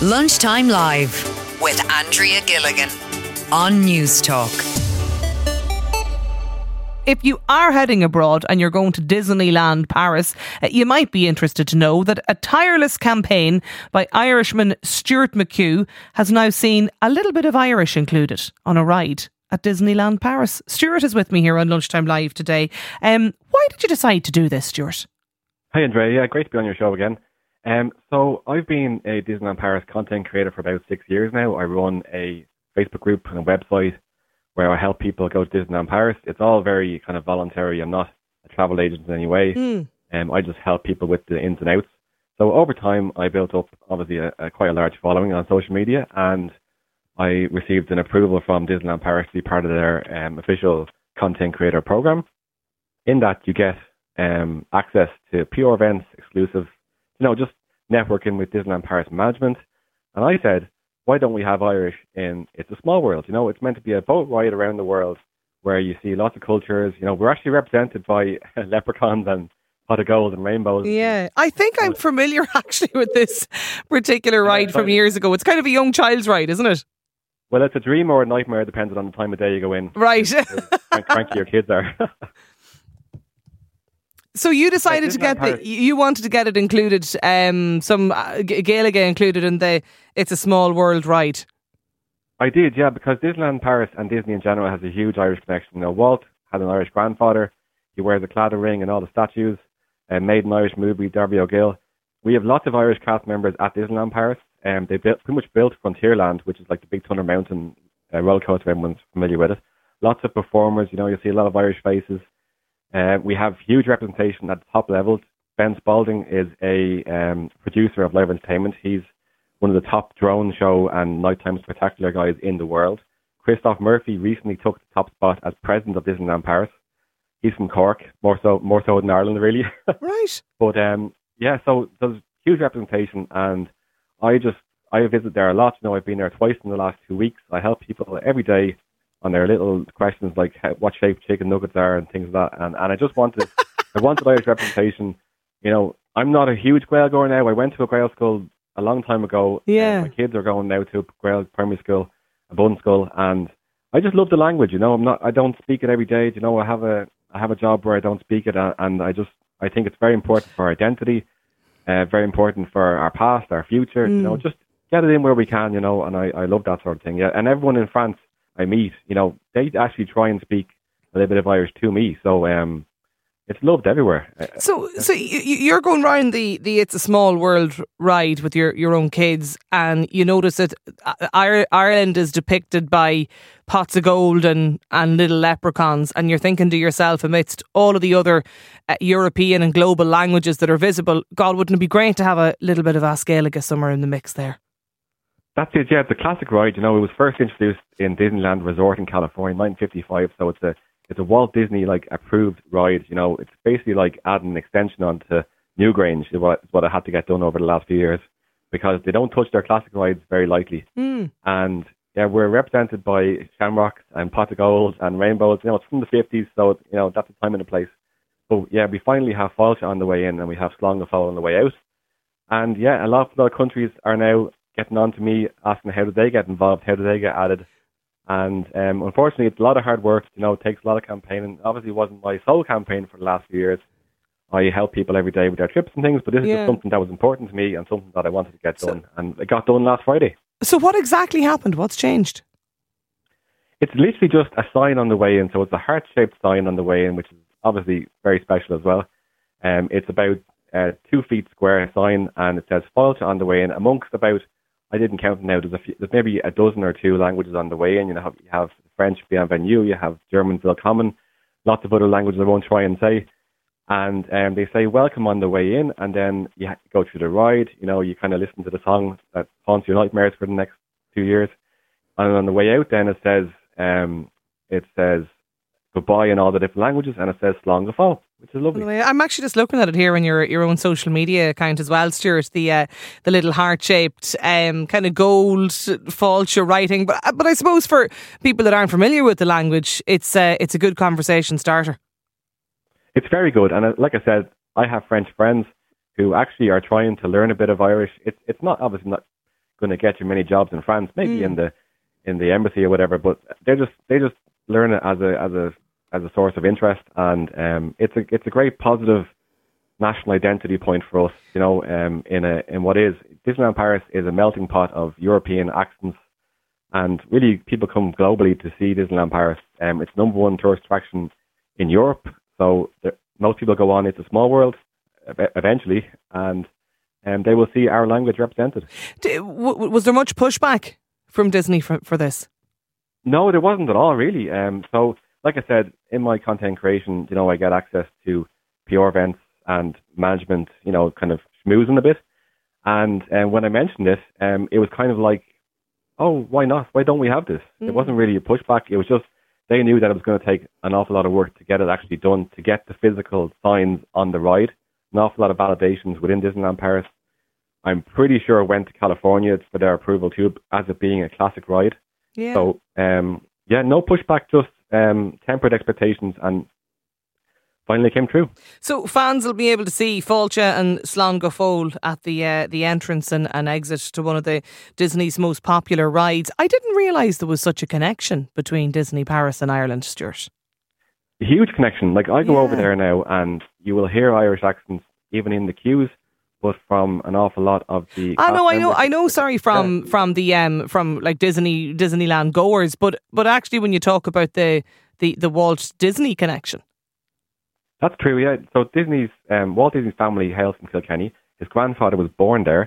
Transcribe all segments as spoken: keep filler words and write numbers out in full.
Lunchtime Live with Andrea Gilligan on News Talk. If you are heading abroad and you're going to Disneyland Paris, uh, you might be interested to know that a tireless campaign by Irishman Stuart McHugh has now seen a little bit of Irish included on a ride at Disneyland Paris. Stuart is with me here on Lunchtime Live today. Um, why did you decide to do this, Stuart? Hi Andrea, yeah, great to be on your show again. Um, so I've been a Disneyland Paris content creator for about six years now. I run a Facebook group and a website where I help people go to Disneyland Paris. It's all very kind of voluntary. I'm not a travel agent in any way. Mm. Um, I just help people with the ins and outs. So over time, I built up obviously a, a quite a large following on social media, and I received an approval from Disneyland Paris to be part of their um, official content creator program. In that, you get um, access to P R events, exclusive, you know, just networking with Disneyland Paris management. And I said, why don't we have Irish in It's a Small World? You know, it's meant to be a boat ride around the world where you see lots of cultures. You know, we're actually represented by leprechauns and pot of gold and rainbows. Yeah, I think I'm familiar actually with this particular ride from years ago. It's kind of a young child's ride, isn't it? Well, it's a dream or a nightmare, depending on the time of day you go in. Right. How cranky your kids are. So you decided to get the, you wanted to get it included, um, some uh, Gaeilge included in the It's a Small World ride. I did, yeah, because Disneyland Paris and Disney in general has a huge Irish connection. You know, Walt had an Irish grandfather. He wears a claddagh ring and all the statues. Uh, made an Irish movie, Darby O'Gill. We have lots of Irish cast members at Disneyland Paris. Um, they built, pretty much built Frontierland, which is like the big Thunder Mountain uh, roller coaster. Everyone's familiar with it. Lots of performers. You know, you see a lot of Irish faces. Uh, we have huge representation at the top level. Ben Spalding is a um, producer of live entertainment. He's one of the top drone show and nighttime spectacular guys in the world. Christoph Murphy recently took the top spot as president of Disneyland Paris. He's from Cork, more so more so than Ireland, really. Right. But um, yeah, so there's huge representation, and I just I visit there a lot. You know, I've been there twice in the last two weeks. I help people every day on their little questions like how, what shape chicken nuggets are and things like that. And, and I just wanted, I wanted Irish representation. You know, I'm not a huge Gael goer now. I went to a Gael school a long time ago. Yeah. Uh, my kids are going now to a Gael primary school, a Bun school, and I just love the language. You know, I'm not, I don't speak it every day. You know, I have a, I have a job where I don't speak it, and I just, I think it's very important for our identity, uh, very important for our past, our future. Mm. You know, just get it in where we can. You know, and I, I love that sort of thing. Yeah, and everyone in France I meet, you know, they actually try and speak a little bit of Irish to me. So um, it's loved everywhere. So so you're going round the, the It's a Small World ride with your, your own kids, and you notice that Ireland is depicted by pots of gold and, and little leprechauns, and you're thinking to yourself, amidst all of the other uh, European and global languages that are visible, God, wouldn't it be great to have a little bit of As Gaeilge somewhere in the mix there? That's it, yeah. It's a classic ride. You know, it was first introduced in Disneyland Resort in California in nineteen fifty-five. So it's a it's a Walt Disney like approved ride. You know, it's basically like adding an extension onto Newgrange. Is what what I had to get done over the last few years, because they don't touch their classic rides very lightly. Mm. And yeah, we're represented by shamrocks and pot of gold and rainbows. You know, it's from the fifties, so you know that's the time and the place. But yeah, we finally have Fáilte on the way in, and we have Slán go Fóill on the way out. And yeah, a lot of other countries are now getting on to me, asking how do they get involved, how do they get added. And um, unfortunately, it's a lot of hard work. You know, it takes a lot of campaigning. Obviously, it wasn't my sole campaign for the last few years. I help people every day with their trips and things, but this yeah. is just something that was important to me and something that I wanted to get so, done. And it got done last Friday. So what exactly happened? What's changed? It's literally just a sign on the way in. So it's a heart-shaped sign on the way in, which is obviously very special as well. Um, it's about a two feet square sign, and it says Fáilte on the way in, amongst about, I didn't count it now, there's, a few, there's maybe a dozen or two languages on the way in. You know, you have French, Bienvenue, you have German, Willkommen, lots of other languages I won't try and say. And um, they say welcome on the way in, and then you go through the ride. You know, you kind of listen to the song that haunts your nightmares for the next two years. And on the way out, then it says, um, it says goodbye in all the different languages, and it says Slán go Fóill, which is lovely. Anyway, I'm actually just looking at it here on your your own social media account as well, Stuart. The uh, the little heart shaped um, kind of gold fáilte writing, but but I suppose for people that aren't familiar with the language, it's uh, it's a good conversation starter. It's very good, and uh, like I said, I have French friends who actually are trying to learn a bit of Irish. It's it's not obviously not going to get you many jobs in France, maybe Mm. in the in the embassy or whatever. But they just they just learn it as a as a as a source of interest, and um, it's a it's a great positive national identity point for us. You know, um, in a in what is Disneyland Paris is a melting pot of European accents, and really people come globally to see Disneyland Paris. Um, it's number one tourist attraction in Europe, so there, most people go on It's a Small World e- eventually, and um, they will see our language represented. D- w- was there much pushback from Disney for, for this? No, there wasn't at all, really. Um, so, like I said, in my content creation, you know, I get access to P R events and management, you know, kind of schmoozing a bit. And um, when I mentioned it, um, it was kind of like, oh, why not? Why don't we have this? Mm. It wasn't really a pushback. It was just they knew that it was going to take an awful lot of work to get it actually done, to get the physical signs on the ride, an awful lot of validations within Disneyland Paris. I'm pretty sure it went to California for their approval too, as it being a classic ride. Yeah. So, um, yeah, no pushback, just um, tempered expectations, and finally came true. So fans will be able to see Fáilte and Slán go Fóill at the uh, the entrance and, and exit to one of the Disney's most popular rides. I didn't realise there was such a connection between Disney Paris and Ireland, Stuart. A huge connection. Like, I go Yeah. over there now and you will hear Irish accents even in the queues, but from an awful lot of the I know, cast I know, members. I know. Sorry, from Yeah. from the um from like Disney Disneyland goers, but but actually, when you talk about the the, the Walt Disney connection, That's true, yeah. So Disney's um, Walt Disney's family hails from Kilkenny. His grandfather was born there,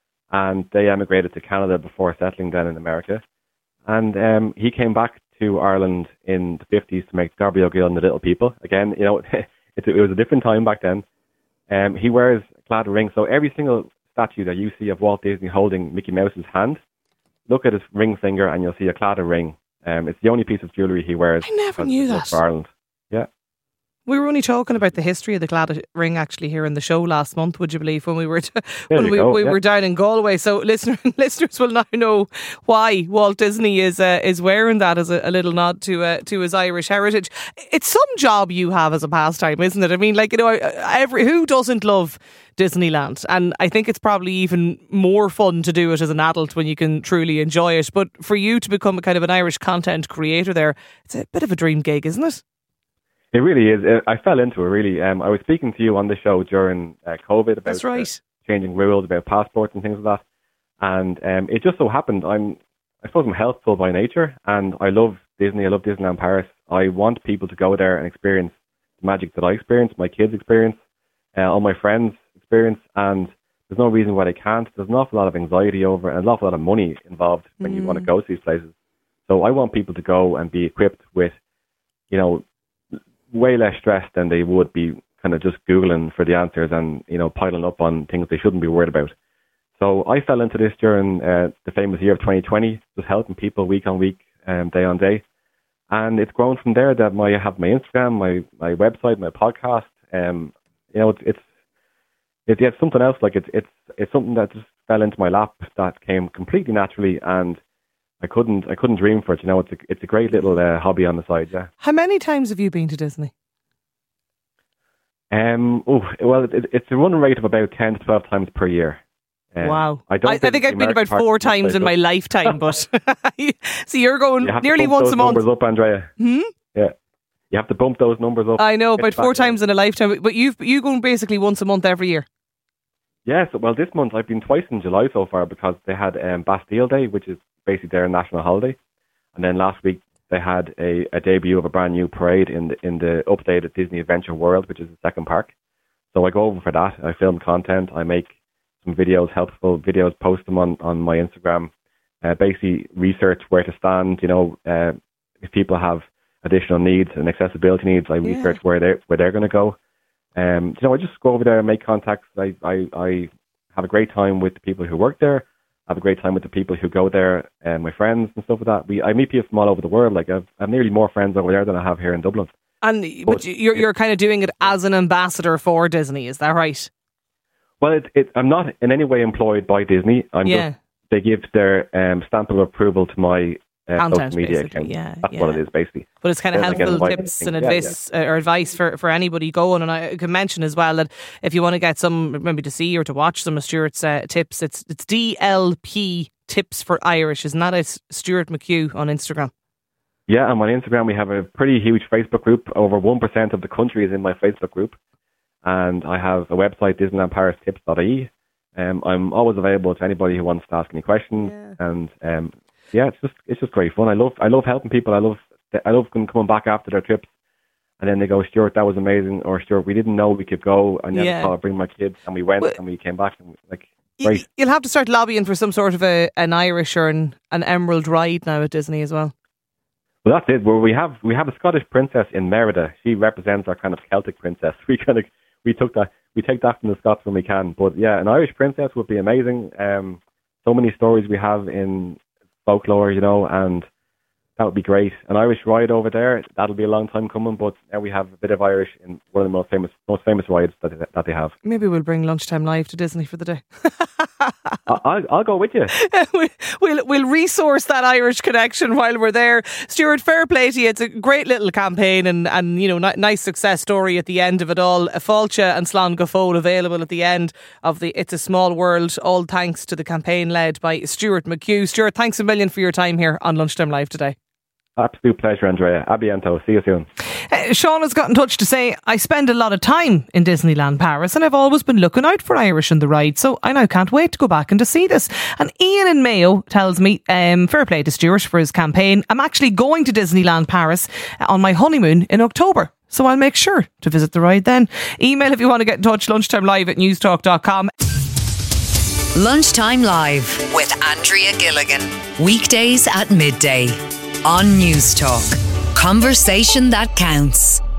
and they emigrated to Canada before settling down in America. And um, he came back to Ireland in the fifties to make Darby O'Gill and the Little People. Again, you know, it, it was a different time back then. Um, he wears a clad ring, so every single statue that you see of Walt Disney holding Mickey Mouse's hand, look at his ring finger and you'll see a clad ring. Um, it's the only piece of jewellery he wears. I never knew that. For Ireland. Yeah. we were only talking about the history of the clad ring actually here in the show last month. Would you believe when we were t- when we, go, we yeah. were down in Galway? So listener, listeners will now know why Walt Disney is uh, is wearing that as a, a little nod to uh, to his Irish heritage. It's some job you have as a pastime, isn't it? I mean, like, you know, every who doesn't love Disneyland? And I think it's probably even more fun to do it as an adult when you can truly enjoy it. But for you to become a kind of an Irish content creator there, it's a bit of a dream gig, isn't it? It really is. I fell into it, really. Um, I was speaking to you on the show during uh, COVID about That's right. uh, changing rules about passports and things like that. And um, it just so happened, I'm, I suppose I'm healthful by nature, and I love Disney, I love Disneyland Paris. I want people to go there and experience the magic that I experience, my kids experience, uh, all my friends experience, and there's no reason why they can't. There's an awful lot of anxiety over and an awful lot of money involved when mm. you want to go to these places. So I want people to go and be equipped with, you know, way less stress than they would be kind of just Googling for the answers and, you know, piling up on things they shouldn't be worried about. So I fell into this during uh, the famous year of twenty twenty, just helping people week on week, um, day on day. And it's grown from there that my, I have my Instagram, my, my website, my podcast. Um, you know, it's, it's, it's, it's something else. Like it's, it's, it's something that just fell into my lap that came completely naturally, and I couldn't, I couldn't dream for it. You know, it's a, it's a great little uh, hobby on the side. Yeah. How many times have you been to Disney? Um. Oh, well, it, it's a run rate of about ten to twelve times per year. Um, wow. I, don't I, I think I've been about four times in my lifetime, but so you're going you nearly once a month. Numbers up, Andrea. Hmm? Yeah. You have to bump those numbers up. I know, about four times in a lifetime. But you've you going basically once a month every year. Yes. Well, this month I've been twice in July so far because they had um, Bastille Day, which is basically their national holiday, and then last week they had a, a debut of a brand new parade in the in the updated Disney Adventure World, which is the second park. So I go over for that. I film content. I make some videos, helpful videos, post them on, on my Instagram. Uh, basically research where to stand. You know, uh, if people have additional needs and accessibility needs, I yeah. research where they where they're going to go. Um, you know, I just go over there and make contacts. I, I I have a great time with the people who work there. I have a great time with the people who go there, and my friends and stuff like that. We I meet people from all over the world. Like I've I've nearly more friends over there than I have here in Dublin. And but, but you're you're kind of doing it as an ambassador for Disney, is that right? Well, it, it, I'm not in any way employed by Disney. I'm yeah. just, they give their um, stamp of approval to my uh, Content, social media basically. account. Yeah, That's yeah. what it is, basically. But it's kind of There's helpful like tips things. and Yeah, advice yeah. Uh, or advice for, for anybody going. And I can mention as well that if you want to get some, maybe to see or to watch some of Stuart's uh, tips, it's it's D L P Tips for Irish. Isn't that it? Stuart McHugh on Instagram. Yeah, and on Instagram we have a pretty huge Facebook group. Over one percent of the country is in my Facebook group. And I have a website, disneyland paris tips dot I E. Um, I'm always available to anybody who wants to ask any questions. Yeah. And um, yeah, it's just it's just great fun. I love I love helping people. I love I love them coming back after their trips. And then they go, Stuart, that was amazing. Or Stuart, we didn't know we could go. I never yeah. thought I'd bring my kids. And we went well, and we came back. And we, like, great. You'll have to start lobbying for some sort of a, an Irish or an, an Emerald ride now at Disney as well. Well, that's it. Well, we have we have a Scottish princess in Merida. She represents our kind of Celtic princess. We kind of we took that we take that from the Scots when we can. But yeah, an Irish princess would be amazing. Um, so many stories we have in folklore, you know, and that would be great. An Irish ride over there, that'll be a long time coming, but now we have a bit of Irish in one of the most famous most famous rides that that they have. Maybe we'll bring Lunchtime Live to Disney for the day. I'll, I'll go with you. we'll we'll resource that Irish connection while we're there. Stuart, fair play to you. It's a great little campaign and, and you know, n- nice success story at the end of it all. Fáilte and Slán go Fóill available at the end of the It's a Small World, all thanks to the campaign led by Stuart McHugh. Stuart, thanks a million for your time here on Lunchtime Live today. Absolute pleasure, Andrea. A bientôt. See you soon. Uh, Sean has got in touch to say, I spend a lot of time in Disneyland Paris and I've always been looking out for Irish in the ride, so I now can't wait to go back and to see this. And Ian in Mayo tells me, um, fair play to Stuart for his campaign. I'm actually going to Disneyland Paris on my honeymoon in October, so I'll make sure to visit the ride then. Email if you want to get in touch, lunchtime live at newstalk dot com. Lunchtime Live with Andrea Gilligan. Weekdays at midday on Newstalk. Conversation that counts.